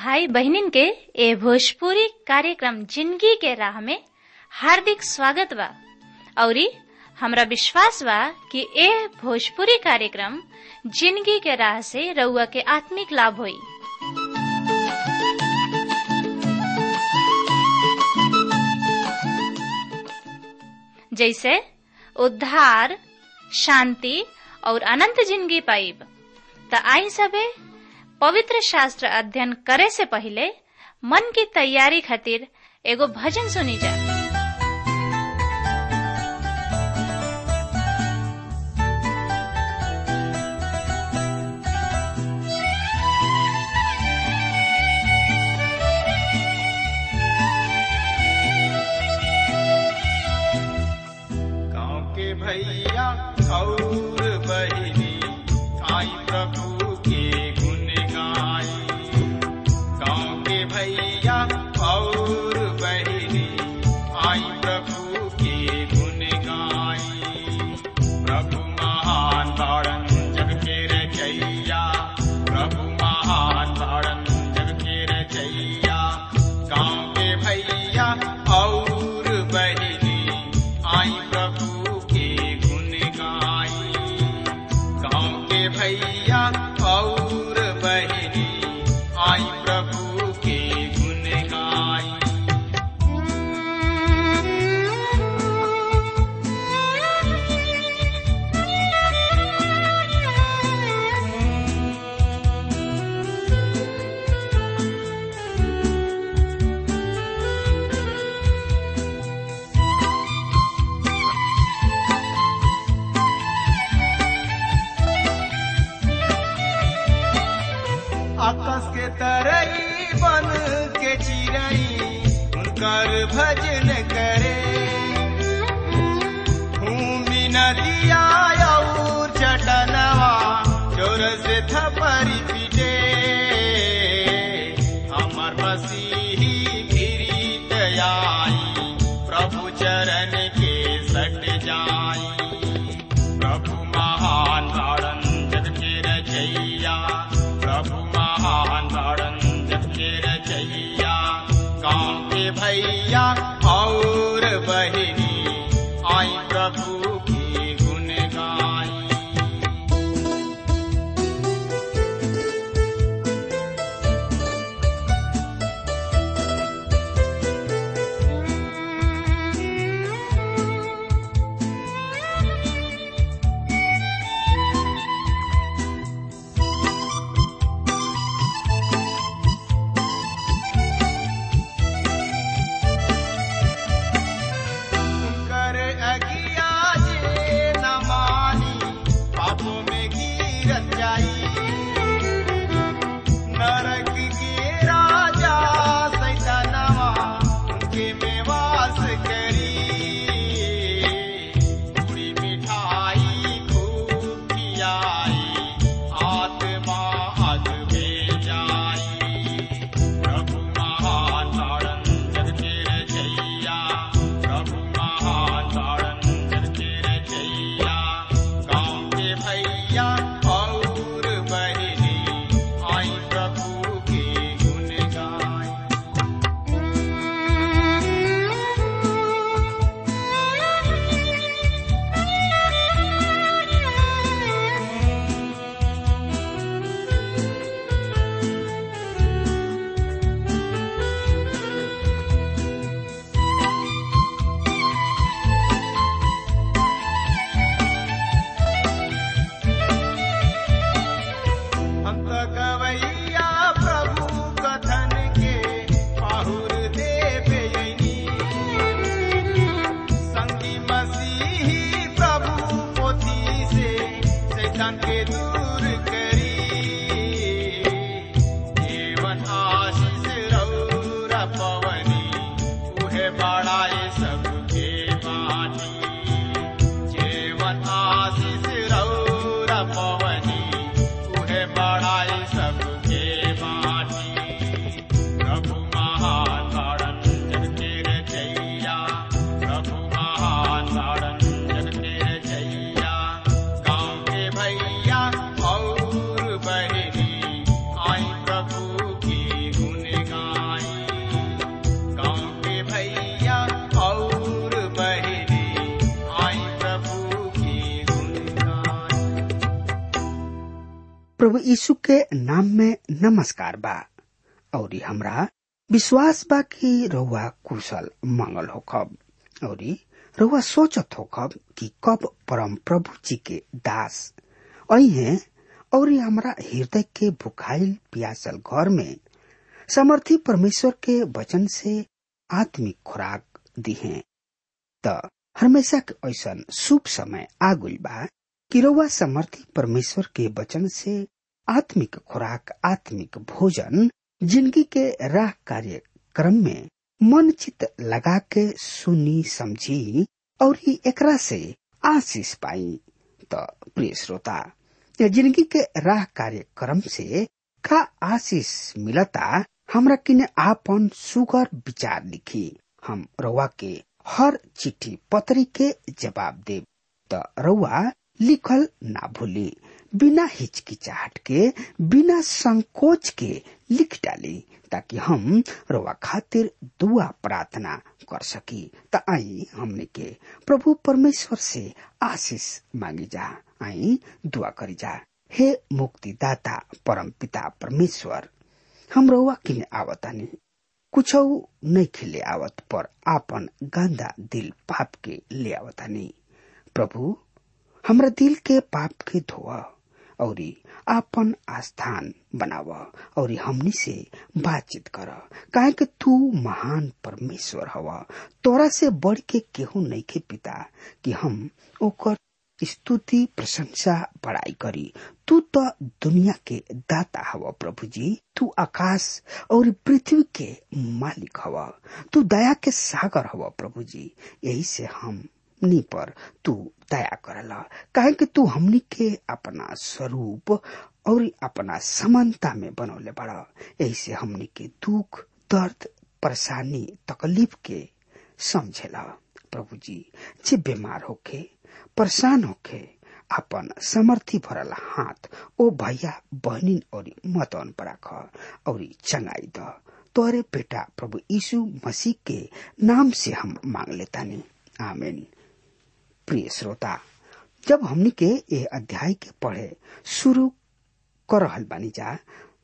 भाई बहनिन के ए भोजपुरी कार्यक्रम जिंदगी के राह में हार्दिक स्वागत बा। औरी हमरा विश्वास बा कि ए भोजपुरी कार्यक्रम जिंदगी के राह से रउआ के आत्मिक लाभ होई। जैसे उद्धार, शांति और अनंत जिंदगी पाइब। त आई सबे पवित्र शास्त्र अध्ययन करे से पहले मन की तैयारी खातिर एगो भजन सुनी जा। गाँव के भैया और बहिनी आई प्रभु के गुण गाई। गाँव के भैया और बहिनी आई प्रभु के गुण गाई। प्रभु महान तारण जग के रचैया, प्रभु महान तारण जग के रचैया। गाँव के भैया और बहिनी आई प्रभु के गुण गाई। गाँव के भैया और बहिनी आई प्रभु के गुण गाई। आकाश के तरई बन के चिरई उनकर भजन करे। भूमि नदिया और चटनवा जोर से थपरी पीटे। हमर मसीही गिरीत आई, प्रभु चरण के सट जाई। प्रभु महान तारण जग के रचैया, प्रभु महान तारण जग के रचैया। गाँव के भैया और बहिनी आई प्रभु की गुण गाई। उनकर अगिया जे न मानी पापों में गिरत जाई। नरक के राजा सैतानवा उनके में वास करी। पूरी मिठाई खूब खियाई, आत्मा अग में जाई। प्रभु महान तारण जग के रचैया, प्रभु महान तारण जग के रचैया। गाँव के भैया और बहिनी आई प्रभु के गुण गाई। हम तो गवैया प्रभु कथन के पाहुर देवे यनी। संगी मसीही प्रभु पोथी से शैतान के दूर करी। जीवन आशीष रौरा पवनी उहे बड़ाए सबके बानी। जीवन आशीष रौरा पवनी उहे बड़ाए सबके बानी। प्रभु महान तारण जग के रचैया, प्रभु महान तारण जग के रचैया। गाँव के भैया और बहिनी आई प्रभु की गुण प्रभु यीशु के नाम में नमस्कार बा और हमरा विश्वास बा कि रउआ कुशल मंगल होखब और रउआ सोचत होखब कि कब परम प्रभु जी के दास अइहे और हमरा हृदय के भुखाइल प्यासल घर में समर्थी परमेश्वर के वचन से आत्मिक खुराक दिहे। त हमेशा के ऐसन शुभ समय आगुल बा कि रउआ समर्थी परमेश्वर के वचन से आत्मिक खुराक, आत्मिक भोजन, जिंदगी के राह कार्यक्रम में मन चित लगा के सुनी समझी और ही एकरा से आशीष पाई। तो प्रिय श्रोता, जिंदगी के राह कार्यक्रम से का आशीष मिलता, हमरा किने आपन सुगर विचार लिखी। हम रउआ के हर चिट्ठी पत्री के जवाब देब। त रउआ लिखल ना भूली, बिना हिचकिचाहट के, बिना संकोच के लिख डाली, ताकि हम रउआ खातिर दुआ प्रार्थना कर सकी। त आई हमने के प्रभु परमेश्वर से आशीष मांगी जा। आई दुआ करी जा। हे मुक्तिदाता परम पिता परमेश्वर, हम रउआ किने आवतानी, कुछ नहीं खिले आवत, पर आपन गंदा दिल पाप के ले आवतानी। प्रभु हमरा दिल के पाप के धोआ और आपन आस्थान बनावा और हमनी से बातचीत कर, काहे कि तू महान परमेश्वर हवा। तोरा से बढ़ के केहू नहीं के पिता कि हम ओकर स्तुति प्रशंसा बड़ाई करी। तू तो दुनिया के दाता हवा प्रभु जी। तू आकाश और पृथ्वी के मालिक हवा। तू दया के सागर हवा प्रभु जी। यही से हमनी पर तू दया करला, काहे कि तू हमनी के अपना स्वरूप और अपना समानता में बनौले बड़ा। यही से हमनी के दुख, दर्द, परेशानी, तकलीफ के समझेला प्रभु जी। जे बीमार होके, परेशान होके, अपन समर्थी भरल हाथ ओ भैया बहनिन और मतन पर रख और चंगाई द। तोरे बेटा प्रभु यीशु मसीह के नाम से हम मांग लेतानी, आमीन। प्रिय श्रोता, जब हमनी के ये अध्याय के पढ़े शुरू कर रहल बानी जा,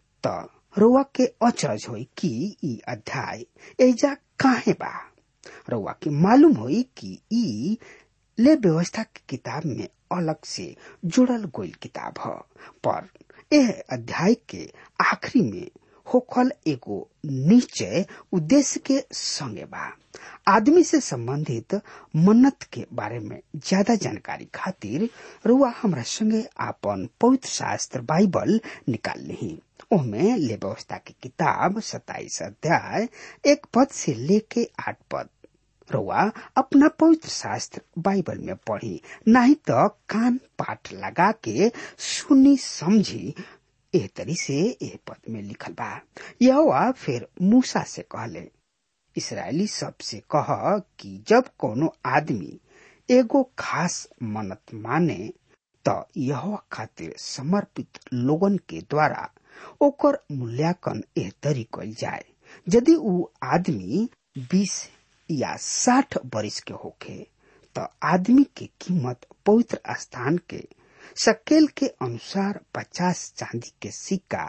त रउआ के अचरज होई कि ई अध्याय एजा काहे बा। रउआ के मालूम होई कि ई ले व्यवस्था की किताब में अलग से जुड़ल गोइल किताब ह, पर यह अध्याय के आखिरी में होखल एगो निश्चय उद्देश्य के संगे बा। आदमी से संबंधित मन्नत के बारे में ज्यादा जानकारी खातिर रुआ हमरा संगे आपन पवित्र शास्त्र बाइबल निकाल ली। ओमे ले व्यवस्था की किताब 27 अध्याय 1 पद से लेके 8 पद रुआ अपना पवित्र शास्त्र बाइबल में पढ़ी, नहीं तो कान पाठ लगा के सुनी समझी। एह तरी से एह पद में लिखल बा, यहोवा फिर मूसा से कहले, इस्राएली सबसे कह कि जब कोनो आदमी एगो खास मन्नत माने त यहोवा खातिर समर्पित लोगन के द्वारा ओकर मूल्यांकन एह तरी कइल जाए। यदि ऊ आदमी 20 या 60 वर्ष के होखे त आदमी के कीमत पवित्र स्थान के शकेल के अनुसार 50 चांदी के सिक्का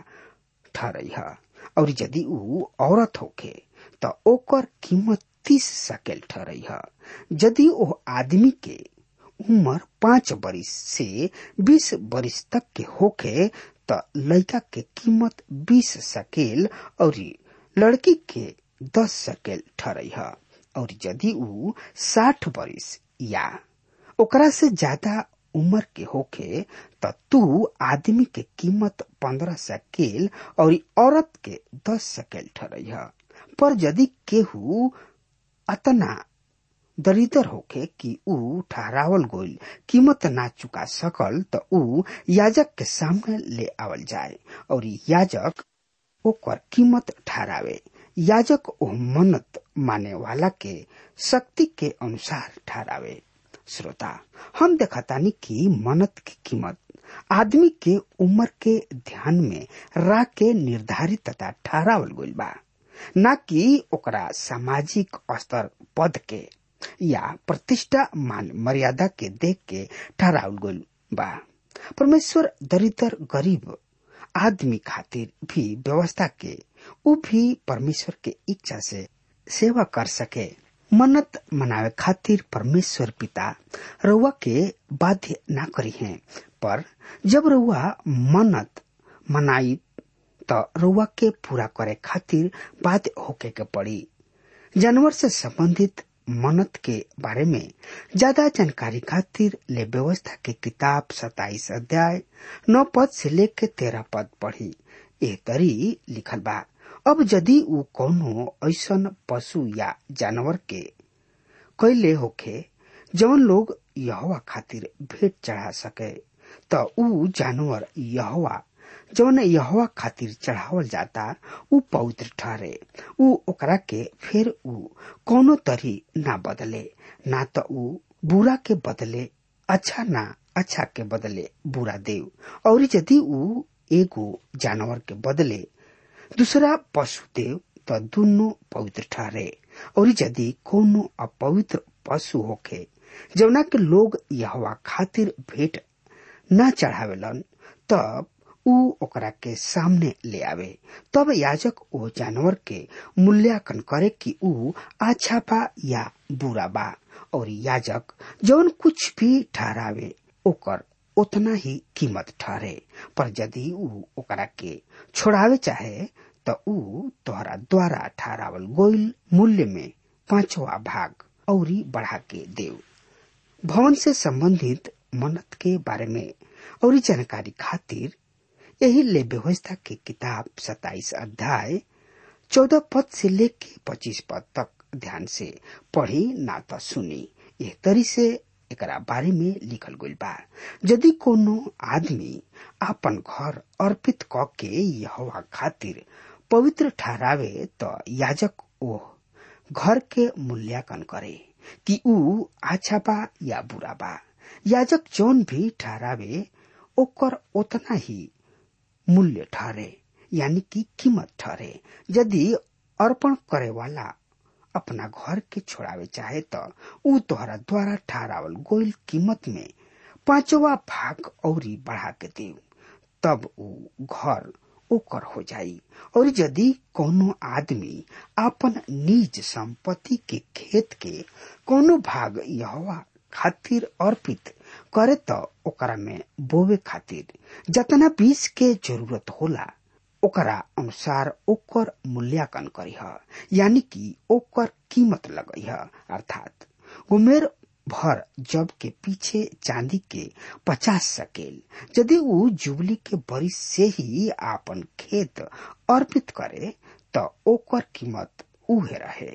ठहरई है, और यदि ऊ औरत होखे त ओकर कीमत 30 शकेल ठहरई है। यदि ओ आदमी के उम्र 5 वर्ष से 20 वर्ष तक के होखे त लड़का के कीमत 20 शकेल और लड़की के 10 शकेल ठहरई है। और यदि ऊ 60 वर्ष या ओकरा से ज्यादा उम्र के होखे त तू आदमी के कीमत 15 शकेल और औरत के 10 शकेल ठहरई है। पर यदि केहू अतना दरिद्र होखे कि ऊ ठहरावल गोइल कीमत ना चुका सकल त ऊ याजक के सामने ले आवल जाए और याजक ओकर कीमत ठहरावे। याजक ओ मन्नत माने वाला के शक्ति के अनुसार ठहरावे। श्रोता, हम देखतानी कि मन्नत की कीमत आदमी के उम्र के ध्यान में रख के निर्धारित तथा ठहरावल गइल बा, ना कि ओकरा सामाजिक स्तर, पद के या प्रतिष्ठा, मान मर्यादा के देख के ठहरावल गइल बा। परमेश्वर दरिद्र, गरीब आदमी खातिर भी व्यवस्था के उ भी परमेश्वर के इच्छा से सेवा कर सके। मन्नत मनावे खातिर परमेश्वर पिता रउआ के बाध्य ना करी है, पर जब रउआ मन्नत मनाई तो रउआ के पूरा करे खातिर बाध्य होके के पड़ी। जानवर से संबंधित मन्नत के बारे में ज्यादा जानकारी खातिर ले व्यवस्था के किताब 27 अध्याय 9 पद से लेके 13 पद पढ़ी। ए तरी लिखल बा, अब यदि उ कौनो ऐसन पशु या जानवर के कैले होखे जौन लोग यहोवा खातिर भेंट चढ़ा सके, तो उ जानवर जौन यहोवा खातिर चढ़ावल जाता उ पवित्र ठहरे। उ ओकरा के फिर उ कौनो तरी ना बदले, ना तो उ बुरा के बदले अच्छा, ना अच्छा के बदले बुरा देव। और यदि उ एगो जानवर के बदले दूसरा पशु देव तो दोनों पवित्र ठहरे। और यदि कोनो अपवित्र पशु होखे जौना के लोग यहोवा खातिर भेंट न चढ़ावेलन, तब उ ओकरा के सामने ले आवे। तब याजक ओ जानवर के मूल्यांकन करे कि उ अच्छा बा या बुरा बा, और याजक जौन कुछ भी ठहरावे ओकर उतना ही कीमत ठहरे। पर यदि उ ओकरा के छोड़ावे चाहे तो उ तोहरा द्वारा ठहरावल गोइल मूल्य में 5वां भाग औरी बढ़ा के देव। भवन से संबंधित मन्नत के बारे में और जानकारी खातिर यही ले व्यवस्था की किताब 27 अध्याय 14 पद से लेके 25 पद तक ध्यान से पढ़ी ना तो सुनी। यह तरी से एकरा बारे में लिखल गइल बा, यदि कोनो आदमी अपन घर अर्पित क के यहोवा खातिर पवित्र ठहरावे तो याजक ओ घर के मूल्यांकन करे कि उ अच्छा बा या बुरा बा। याजक जौन भी ठहरावे ओकर उतना ही मूल्य ठहरे, यानी कि कीमत ठहरे। यदि अर्पण करे वाला अपना घर के छोड़ावे चाहे तो उ तोहरा द्वारा ठहरावल गोइल कीमत में 5वां भाग औरी बढ़ा के देव, तब उ घर ओकर हो जाई। और यदि कोनो आदमी अपन निज संपत्ति के खेत के कोनो भाग यहोवा खातिर अर्पित करे तो ओकरा में बोवे खातिर जतना बीज के जरूरत होला ओकरा अनुसार ओकर मूल्यांकन करीह, यानी कि ओकर कीमत लगईह। अर्थात गोमेर भर जब के पीछे चांदी के 50 सकेल। यदि उ जुबली के बरिस से ही आपन खेत अर्पित करे तो ओकर कीमत उहे रहे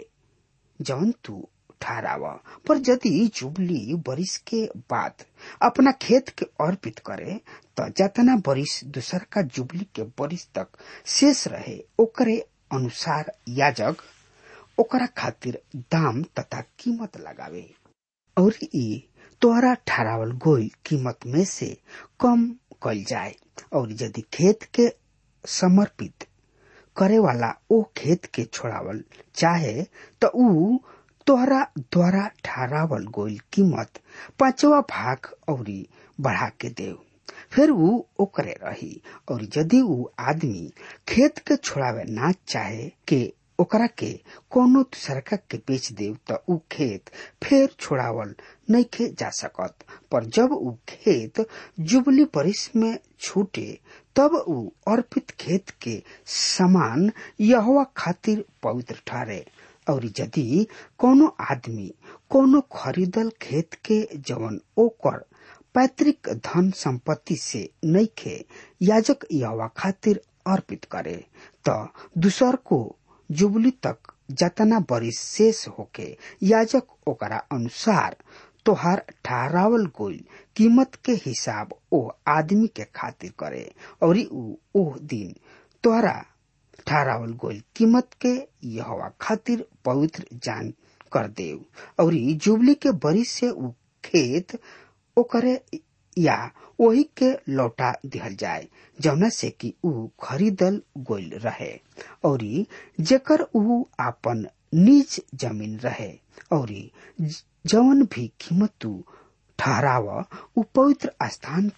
जौन तू ठहरावा। पर यदि जुबली बरिस के बाद अपना खेत के अर्पित करे तो जतना बरिस दूसर का जुबली के बरिस तक शेष रहे ओकरे अनुसार याजक ओकरा खातिर दाम तथा कीमत लगावे, और ई तोहरा ठहरावल गोइल कीमत में से कम कइल जाए। और यदि खेत के समर्पित करे वाला ओ खेत के छोड़ावल चाहे तो उ तोहरा द्वारा ठहरावल गोइल कीमत 5वां भाग औरी बढ़ा के देव, फिर उ ओकरे रही। और यदि उ आदमी खेत के छोड़ावे ना चाहे के ओकरा के कोनो दूसरका के बेच देव तो उ खेत फिर छोड़ावल नहीं खे जा सकत। पर जब उ खेत जुबली बरिस में छूटे तब उ अर्पित खेत के समान यहोवा खातिर पवित्र ठहरे। और यदि कोनो आदमी कोनो खरीदल खेत के जवन ओकर पैतृक धन संपत्ति से नहीं खे याजक यहोवा खातिर अर्पित करे तो दूसर को जुबली तक जतना बरिस शेष होके याजक ओकरा अनुसार तोहार ठहरावल गोइल कीमत के हिसाब ओ आदमी के खातिर करे। और उ ओह दिन तोहरा ठहरावल गोइल कीमत के यहोवा खातिर पवित्र जान कर देव। और जुबली के बरिस से उ खेत ओकरे या वही के लौटा दिहल जाए जौना से कि उ खरीदल गोइल रहे और जेकर उ आपन निज जमीन रहे। और जौन भी कीमत ठहराव उ पवित्र स्थान के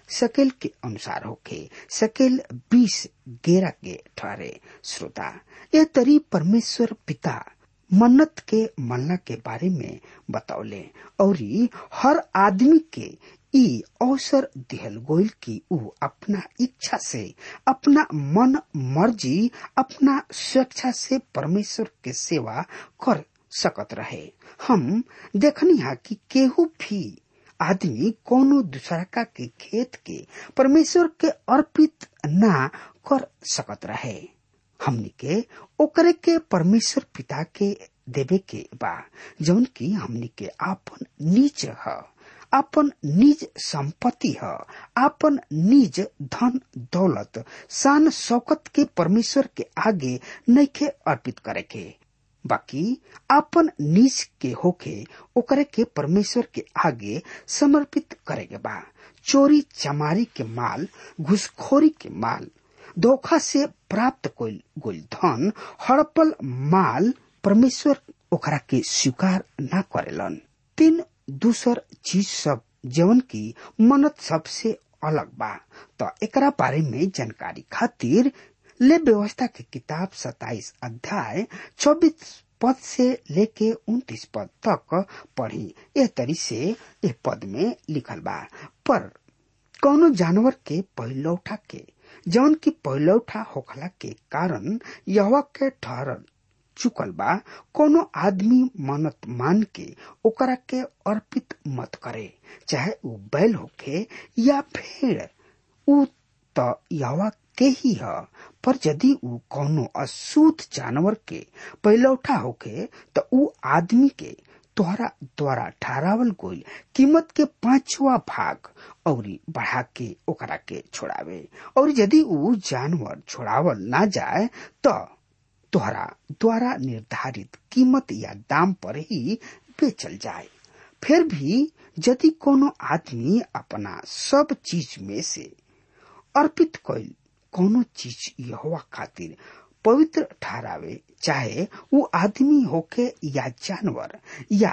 शकेल के अनुसार होके। शकेल 20 गेरा के ठहरे। श्रोता, यह तरी परमेश्वर पिता मन्नत के मनला के बारे में बतौले और हर आदमी के ई अवसर दिहल गोइल की ऊ अपना इच्छा से, अपना मन मर्जी, अपना स्वेच्छा से परमेश्वर के सेवा कर सकत रहे। हम देखनी है कि केहू भी आदमी कोनो दूसरा के खेत के परमेश्वर के अर्पित ना कर सकत रहे। हमनी के ओकरे के परमेश्वर पिता के देवे के बा, जौन की हमनी के आपन निज है, आपन निज संपत्ति है, आपन निज धन दौलत शान शौकत के परमेश्वर के आगे नइखे अर्पित करे के, बाकी आपन निज के होके ओकरे के परमेश्वर के आगे समर्पित करे के बा। चोरी चमारी के माल, घुसखोरी के माल, धोखा से प्राप्त कोई धन, हड़पल माल परमेश्वर ओकरा के स्वीकार ना करेलन। 3 दूसर चीज सब जवन की मन्नत सबसे अलग बा। तो एकरा बारे में जानकारी खातिर ले व्यवस्था के किताब 27 अध्याय 24 पद से लेके 29 पद तक पढ़ी। यह तरी से यह पद में लिखल बा, पर कौनो जानवर के पहिलौठा के जौन की पहिलौठा होखला के कारण यहोवा के ठहरल चुकल बा, कोनो आदमी मन्नत मान के ओकरा के अर्पित मत करे, चाहे ऊ बैल होखे या भेड़, ऊ तो यहोवा के ही है। पर यदि ऊ कोनो अशुद्ध जानवर के पहिलौठा होखे तो ऊ आदमी के तोहरा द्वारा ठहरावल गोइल कीमत के 5वां भाग और बढ़ा के ओकरा के छोड़ावे। और यदि ऊ जानवर छोड़ावल ना जाए तो तोहरा द्वारा निर्धारित कीमत या दाम पर ही बेचल जाए। फिर भी यदि कोनो आदमी अपना सब चीज में से अर्पित कइल कोनो चीज यहोवा खातिर पवित्र ठहरावे, चाहे वो आदमी होके या जानवर या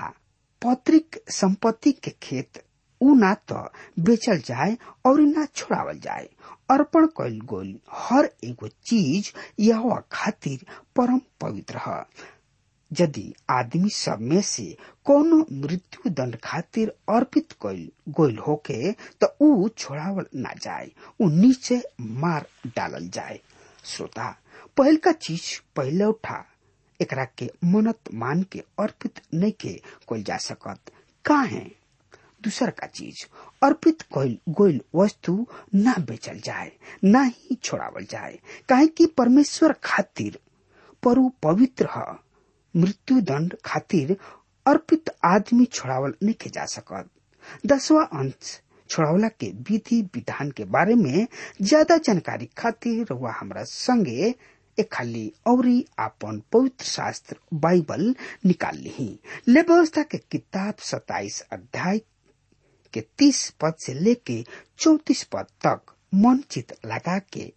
पैतृक संपत्ति के खेत, ऊ ना तो बेचल जाए और ना छोड़ावल जाए। अर्पण कइल गोइल हर एगो चीज यहोवा खातिर परम पवित्र है। यदि आदमी सब में से कोनो मृत्यु दंड खातिर अर्पित कइल गोइल होके तो ऊ छोड़ावल ना जाए, ऊ नीचे मार डालल जाए। श्रोता, पहल का चीज पहिलौठा, एकरा के मन्नत मान के अर्पित नहीं के कइल जा सकत। काहे? दूसर का चीज अर्पित कइल गोइल वस्तु ना बेचल जाए, ना ही छोड़ावल जाए, काहे कि परमेश्वर खातिर परु पवित्र है। मृत्यु दंड खातिर अर्पित आदमी छोड़ावल नहीं के जा सकत। 10वां अंश छोड़ावला के विधि विधान के बारे में ज्यादा जानकारी खातिर वह हमरा संगे एक खाली औरी आपन पवित्र शास्त्र बाइबल निकाल ली। ले व्यवस्था के किताब 27 अध्याय के 30 पद से लेके 34 पद तक मन चित लगा के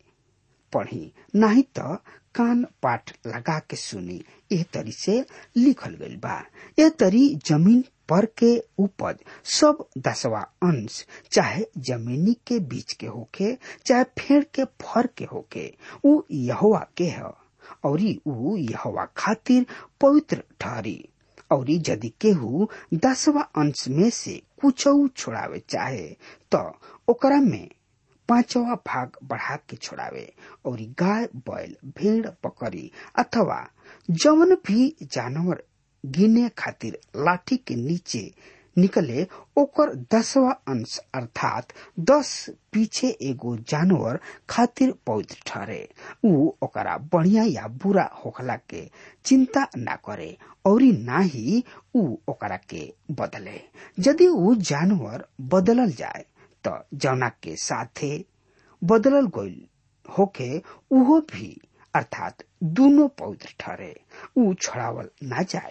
पढ़ी, नहीं तो कान पाठ लगा के सुनी। यह तरी से लिखल गइल बा। यह तरी जमीन पर के उपज सब 10वां अंश, चाहे जमीनी के बीच के होके, चाहे फेड़ के फर के होके, ऊ यहोवा के है और ऊ यहोवा खातिर पवित्र ठहरी। और यदि केहू 10वां अंश में से कुछ छोड़ावे चाहे तो ओकरा में 5वां भाग बढ़ा के छोड़ावे। और गाय बैल भेड़ बकरी अथवा जवन भी जानवर गिने खातिर लाठी के नीचे निकले ओकर 10वां अंश अर्थात 10 पीछे एगो जानवर खातिर पवित्र ठहरे। ऊ ओकरा बढ़िया या बुरा होखला के चिंता ना करे और ना ही ऊ ओकरा के बदले। यदि ऊ जानवर बदलल जाए तो जौना के साथे बदलल गइल होके उहो भी अर्थात दोनों पवित्र ठहरे, ऊ छोड़ावल ना जाए।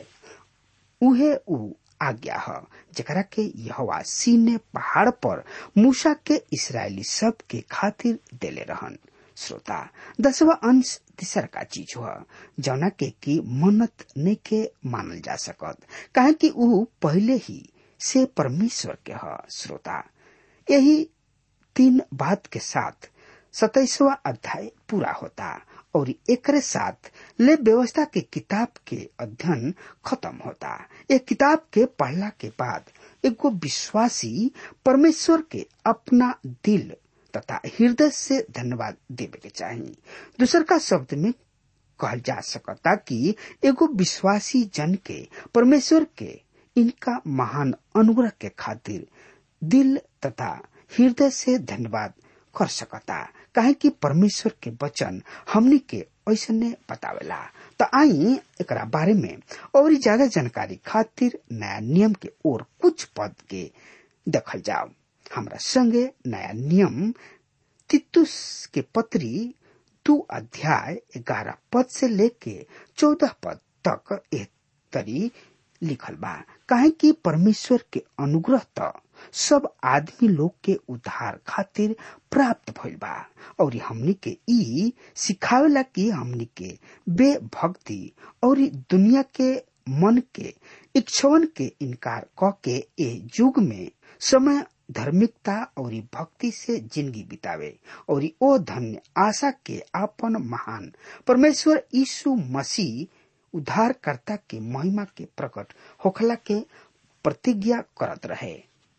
उहे ऊ आज्ञा है जकरा के यहोवा सीने पहाड़ पर मूसा के इस्राएली सब के खातिर देले रहन। श्रोता, 10वां अंश तीसर का चीज हुआ जौना के की मन्नत नहीं के मानल जा सकत, काहे कि ऊ पहले ही से परमेश्वर के है। श्रोता, यही 3 बात के साथ 27वां अध्याय पूरा होता और एकरे साथ ले व्यवस्था के किताब के अध्ययन खत्म होता। एक किताब के पढ़ला के बाद एगो विश्वासी परमेश्वर के अपना दिल तथा हृदय से धन्यवाद देवे के चाहिए। दूसर का शब्द में कहल जा सकता कि एगो विश्वासी जन के परमेश्वर के इनका महान अनुग्रह के खातिर दिल तथा हृदय से धन्यवाद कर सकता, काहे कि परमेश्वर के वचन हमनी के ऐसने बतावेला। तो आई एकरा बारे में और ज्यादा जानकारी खातिर नया नियम के और कुछ पद के देखल जाओ। हमरा संगे नया नियम तीतुस के पत्री 2 अध्याय 11 पद से लेके 14 पद तक एक तरी लिखल बा, काहे कि परमेश्वर के अनुग्रह तो सब आदमी लोग के उद्धार खातिर प्राप्त भइल बा और हमनी के ई सिखावेला कि हमनी के बेभक्ति और दुनिया के मन के इच्छावन के इनकार क के ए युग में समय धार्मिकता और भक्ति से जिंदगी बितावे और ओ धन्य आशा के आपन महान परमेश्वर यीशु मसीह उद्धारकर्ता के महिमा के प्रकट होखला के प्रतिज्ञा करत रहे।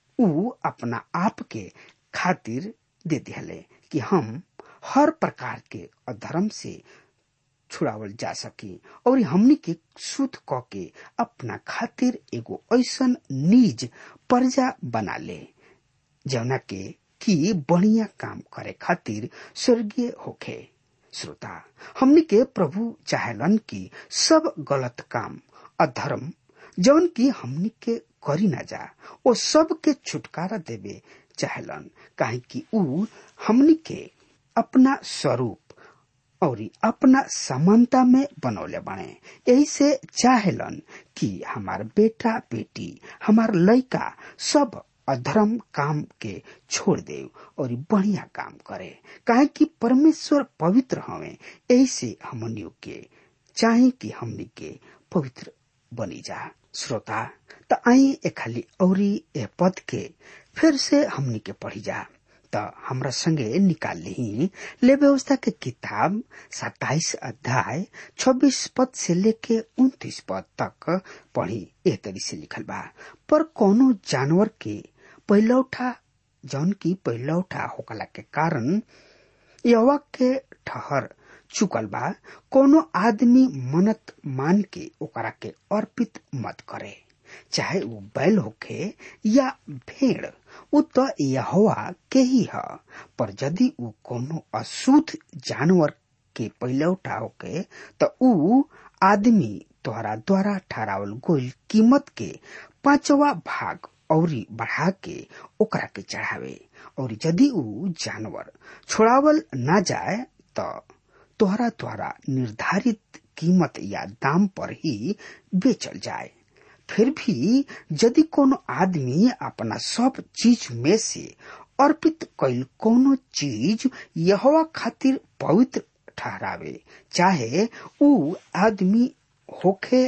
ऊ अपना आप के खातिर दे दिहले कि हम हर प्रकार के अधर्म से छुड़ावल जा सकी और हमनी के शुद्ध क के अपना खातिर एगो ऐसन निज प्रजा बना ले जौना के की बढ़िया काम करे खातिर स्वर्गीय होखे। श्रोता, हमनी के प्रभु चाहेलन कि सब गलत काम अधर्म जौन की हमनी के करी ना जा वो सब के छुटकारा देवे चाहेलन, काहे कि ऊ हमनी के अपना स्वरूप और अपना समानता में बनौले बने। यही से चाहेलन कि हमार बेटा बेटी हमार लड़का सब अधर्म काम के छोड़ दे और बढ़िया काम करे, काहे कि परमेश्वर पवित्र हवे। यही से हमनियों के चाहे कि हमनी के पवित्र बनी जा। श्रोता, त आई ए खाली औरी ए पद के फिर से हमनी के पढ़ी जा। त हमरा संगे निकाल ली ले व्यवस्था के किताब 27 अध्याय 26 पद से लेके 29 पद तक पढ़ी। ए तरी से लिखल बा, पर कोनो जानवर के पहिलौठा जौन की पहिलौठा होकला के कारण यहोवा के ठहर चुकल बा, कोनो आदमी मन्नत मान के ओकरा के अर्पित मत करे, चाहे वो बैल होखे या भेड़, उ तो यहोवा के ही है। पर यदि उ कोनो अशुद्ध जानवर के पहिलौठा होके तो उ आदमी तोहरा द्वारा ठहरावल गइल कीमत के 5वां भाग औरी बढ़ा के ओकरा के चढ़ावे, और यदि उ जानवर छोड़ावल ना जाए तो तोहरा द्वारा निर्धारित कीमत या दाम पर ही बेचल जाए। फिर भी यदि कोनो आदमी अपना सब चीज में से अर्पित कईल कोनो चीज यहोवा खातिर पवित्र ठहरावे, चाहे उ आदमी होखे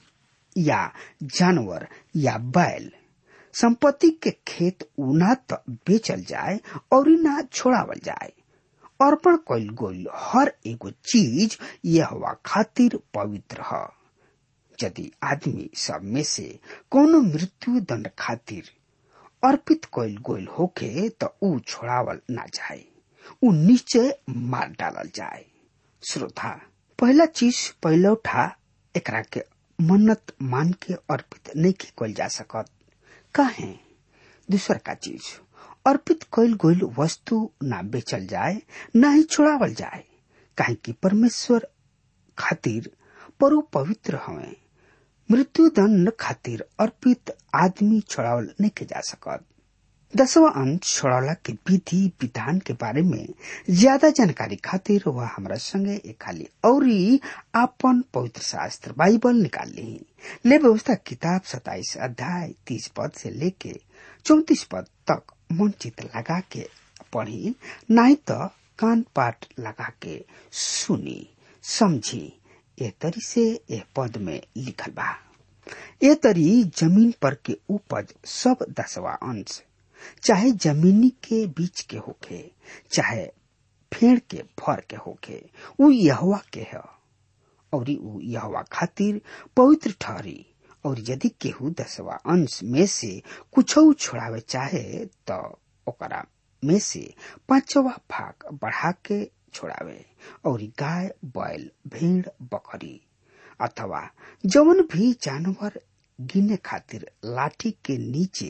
या जानवर या बैल, संपत्ति के खेत उ ना तो बेचल जाए और ना छोड़ावल जाए। अर्पण कईल गईल हर एगो चीज यहोवा खातिर पवित्र है। यदि आदमी सब में से कोनो मृत्यु दंड खातिर अर्पित कईल गईल होके तो उ छोड़ावल ना जाए, उ नीचे मार डालल जाए। श्रोता, पहला चीज पहिलौठा एकरा के मन्नत मान के अर्पित नहीं कईल जा सकत, काहे? दूसर का चीज अर्पित कईल गईल वस्तु ना बेचल जाए ना ही छोड़ावल जाए, काहे कि परमेश्वर खातिर परु पवित्र हवे। मृत्यु दंड खातिर अर्पित आदमी छोड़ावल नहीं जा सकत। 10वां अंश छोड़ावला के विधि विधान के बारे में ज्यादा जानकारी खातिर वह हमरा संगे एक खाली औरी आपन पवित्र शास्त्र बाइबल निकाल ली। ले व्यवस्था किताब 27 अध्याय 30 पद से लेके 34 पद तक मन चित लगा के पढ़ी, नहीं तो कान पाठ लगा के सुनी समझी। ए तरी से ए पद में लिखल बा, ए तरी जमीन पर के उपज सब 10वां अंश चाहे जमीनी के बीच के होखे, चाहे फेड़ के फर के होखे, उ यहोवा के है और उ यहोवा खातिर पवित्र ठहरी। और यदि केहू 10वां अंश में से कुछ छोड़ावे चाहे तो ओकरा में से 5वां भाग बढ़ा के छोड़ावे। और गाय, बैल, भेड़, बकरी अथवा जवन भी जानवर गिने खातिर लाठी के नीचे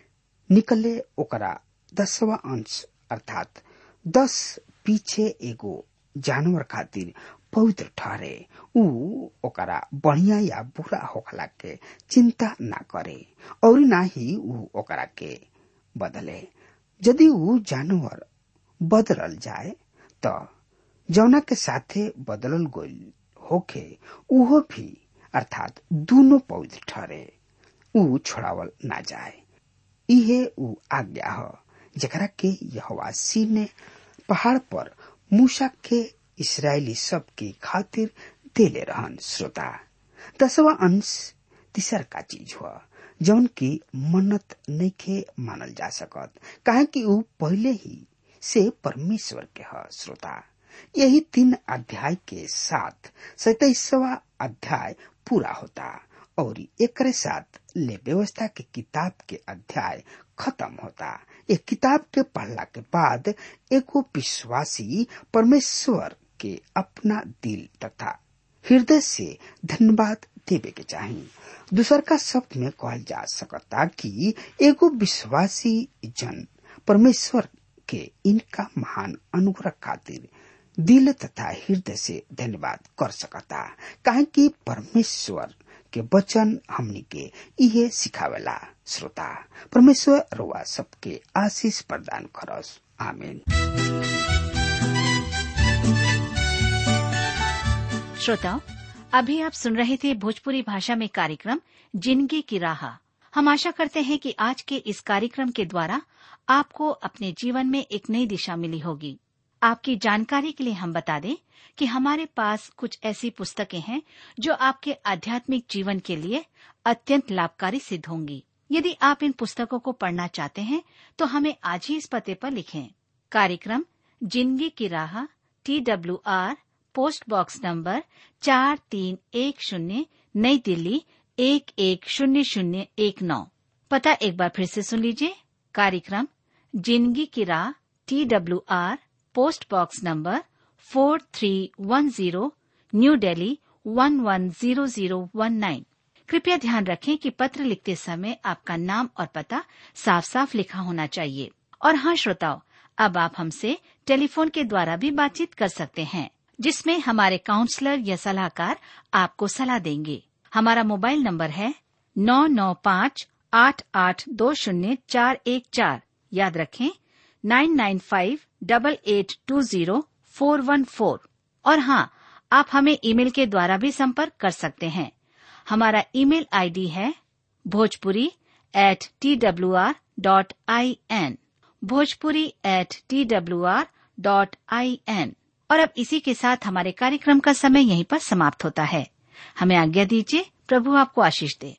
निकले ओकरा 10वां अंश अर्थात 10 पीछे एगो जानवर खातिर पवित्र ठहरे। उ ओकरा बढ़िया या बुरा होखला के चिंता ना करे और ना ही उ ओकरा के बदले। यदि उ जानवर बदलल जाए तो जौना के साथे बदलल गइल होखे उहो भी अर्थात दोनों पवित्र ठहरे, उ छोड़ावल ना जाए। इहे उ आज्ञा ह जेकरा के यहोवा सी ने पहाड़ पर मूसा के इस्राएली सब के खातिर देले रहन। श्रोता, 10वां अंश तीसर का चीज हुआ जौन की मन्नत नइखे मानल जा सकत, काहे कि उ पहले ही से परमेश्वर के है। श्रोता, यही 3 अध्याय के साथ 27वां अध्याय पूरा होता और एकरे साथ ले व्यवस्था के किताब के अध्याय खत्म होता। एक किताब के पढ़ला के बाद एगो विश्वासी परमेश्वर के अपना दिल तथा हृदय से धन्यवाद देवे के चाहिए। दूसर का शब्द में कहल जा सकता कि एगो विश्वासी जन परमेश्वर के इनका महान अनुग्रह खातिर दिल तथा हृदय से धन्यवाद कर सकता, काहे कि परमेश्वर के वचन हमनी के इहे सिखावेला। श्रोता, परमेश्वर रउआ सबके आशीष प्रदान करस। आमीन। श्रोताओ, अभी आप सुन रहे थे भोजपुरी भाषा में कार्यक्रम जिंदगी की राह। हम आशा करते हैं कि आज के इस कार्यक्रम के द्वारा आपको अपने जीवन में एक नई दिशा मिली होगी। आपकी जानकारी के लिए हम बता दें कि हमारे पास कुछ ऐसी पुस्तकें हैं जो आपके आध्यात्मिक जीवन के लिए अत्यंत लाभकारी सिद्ध होंगी। यदि आप इन पुस्तकों को पढ़ना चाहते हैं तो हमें आज ही इस पते पर लिखें। कार्यक्रम जिंदगी की राह, TWR, पोस्ट बॉक्स नंबर 4310, नई दिल्ली 110019। पता एक बार फिर से सुन लीजिए। कार्यक्रम जिंदगी की राह, TWR, post box number 4310, New Delhi 110019। कृपया ध्यान रखें कि पत्र लिखते समय आपका नाम और पता साफ साफ लिखा होना चाहिए। और हाँ श्रोताओ, अब आप हमसे टेलीफोन के द्वारा भी बातचीत कर सकते हैं, जिसमें हमारे काउंसलर या सलाहकार आपको सलाह देंगे। हमारा मोबाइल नंबर है 9958820414। याद रखें 9958820414। और हाँ, आप हमें ईमेल के द्वारा भी संपर्क कर सकते हैं। हमारा ईमेल आईडी है bhojpuri@twr.in, bhojpuri@twr.in। और अब इसी के साथ हमारे कार्यक्रम का समय यहीं पर समाप्त होता है। हमें आज्ञा दीजिए। प्रभु आपको आशीष दे।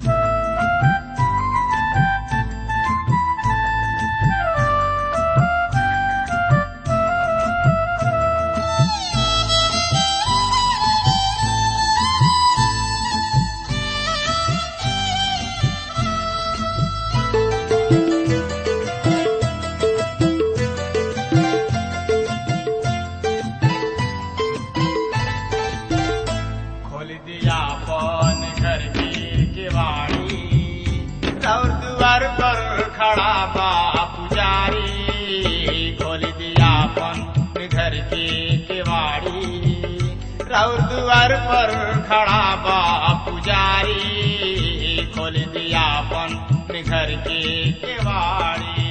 खड़ा बा पुजारी, खोल दिया अपन घर की केवाड़ी। राउर द्वार पर खड़ा बा पुजारी, खोल दिया अपन घर की केवाड़ी।